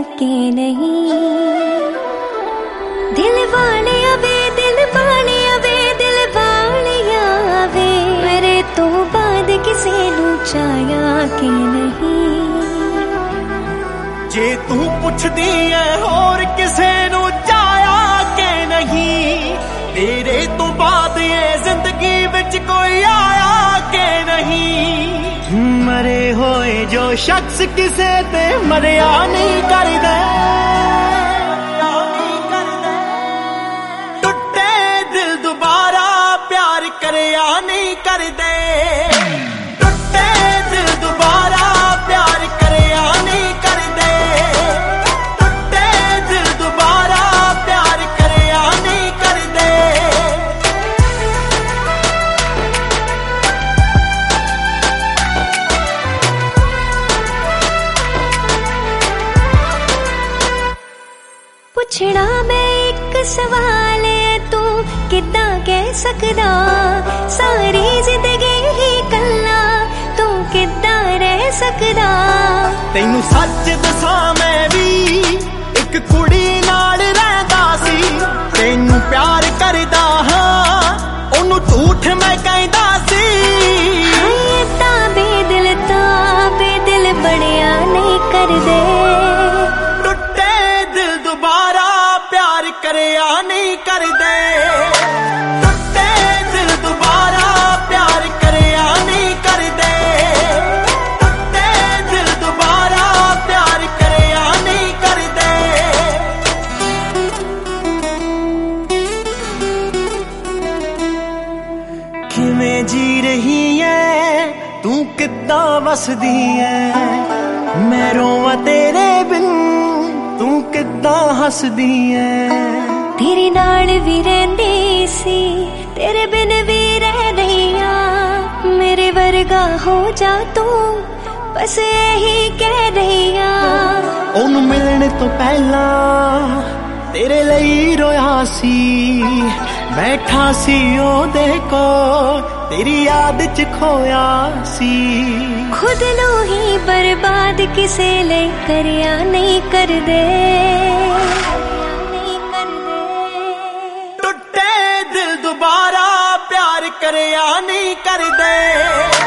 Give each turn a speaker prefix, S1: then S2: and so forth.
S1: के नहीं। दिल वालिया वे, दिल वालिया वे, दिल वालिया वे, मेरे तो बाद किसे नू चाया के नहीं।
S2: जे तू पुछदी है होर किसे नू चाया के नहीं, तेरे तो बाद ये जिंदगी विच कोई आया के नहीं। मरे होए जो शख्स किसे ते मरिया नहीं करदे, टुटे दिल दोबारा प्यार करया नहीं करदे, टुटे दिल दोबारा प्यार करया नहीं करदे, टुटे दिल दोबारा प्यार करया नहीं करदे।
S1: पुछना मैं एक सवाल है, तू किद्दां कह सकदा सारी जिंदगी ही कल्ला, तू किद्दां रह सकदा।
S2: तैनू सच दसां मैं भी एक कुड़ी नाल रहंदा सी, तैनू प्यार करदा हां ओनू झूठ मैं कहंदा सी।
S1: हाय तां बेदिल बड़िया नहीं करदे,
S2: टुटे दिल दोबारा प्यार करया नहीं करदे, टुटे दिल दोबारा प्यार करया नहीं करदे, टुटे दिल दोबारा प्यार करया नहीं करदे। किवें जी रही है तू किद्दां वसदी है, मैं रोवां तेरे बिन तू किद्दां हसदी है।
S1: तेरे नाल भी रहंदी सी, तेरे बिन भी रह रही हां, मेरे वर्गा हो जा तू बस यही कह रही हां।
S2: ओनू मिलने तो पहला तेरे ਲਈ रोया सी, बैठा सी ओदे कोल तेरी याद च खोया सी।
S1: खुद नू ही बर्बाद किसे ले करया नहीं करदे,
S2: टुटे दिल दोबारा प्यार करया नहीं करदे।